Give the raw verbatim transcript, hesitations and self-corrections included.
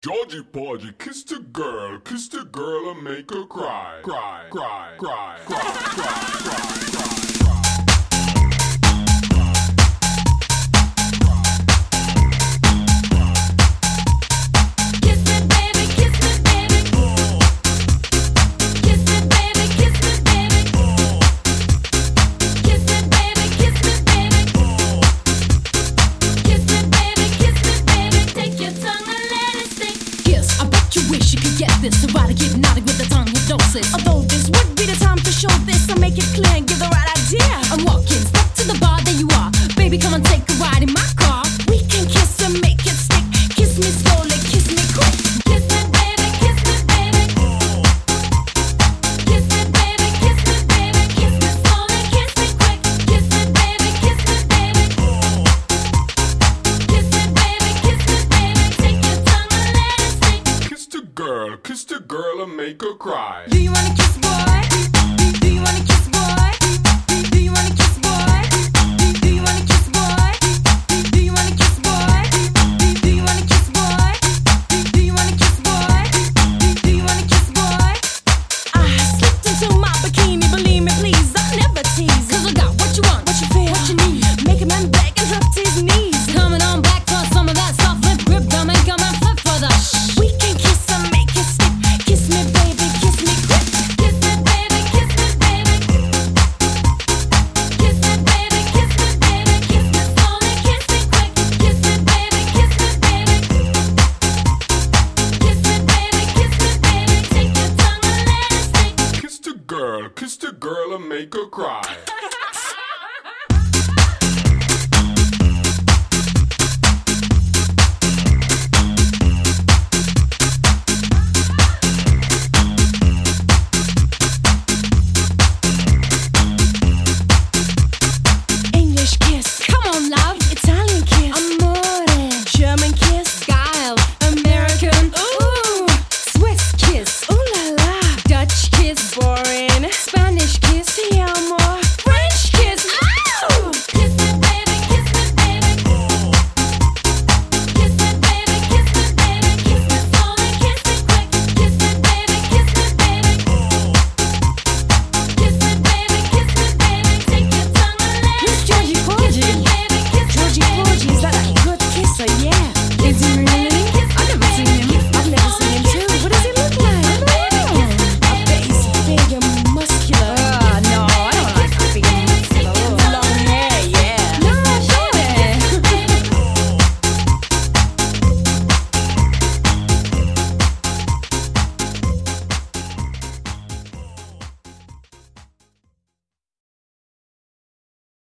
Georgie Porgy kissed a girl, kissed a girl and make her cry, cry, cry, cry, cry, cry, cry, cry. So why to get naughty with the tongue hypnosis? Although this would be the time to show this, I make it clear and give the right idea. I'm walking, step to the bar, there you are. Baby, come and take a ride in my car. We can kiss and make it stick. Kiss me slowly, kiss me quick. Kiss me, baby, kiss me, baby. Kiss me, baby, kiss me, baby. Kiss me slowly, kiss me quick. Kiss me, baby, kiss me, baby. Kiss me, baby, kiss me, baby. Take your tongue and let it stick. Kissed a girl, kissed a girl and make her cry. Do you wanna kiss, boy? Do you wanna kiss, boy? Do you wanna kiss, boy? Do you wanna kiss, boy? Do you wanna kiss, boy? Do you wanna kiss, boy? Do you wanna kiss, boy? Do you wanna kiss, boy? I slipped into my bikini, believe me, please, I never tease. Cause I got what you want, what you feel, what you need. Make a man beg and drop to his knees. Coming on back for some of that soft lip grip. Don't make a man flip for the shh. We can kiss and make it stick. Kiss me, baby, kiss me quick. Kiss me, baby, kiss me, baby. Kiss me, baby, kiss me, baby. Kiss me slowly, kiss me quick. Kiss me, baby, kiss me, baby. Kiss me, baby, kiss me, baby. Take your tongue and let it stick. Kissed a girl, kissed a girl and make her cry.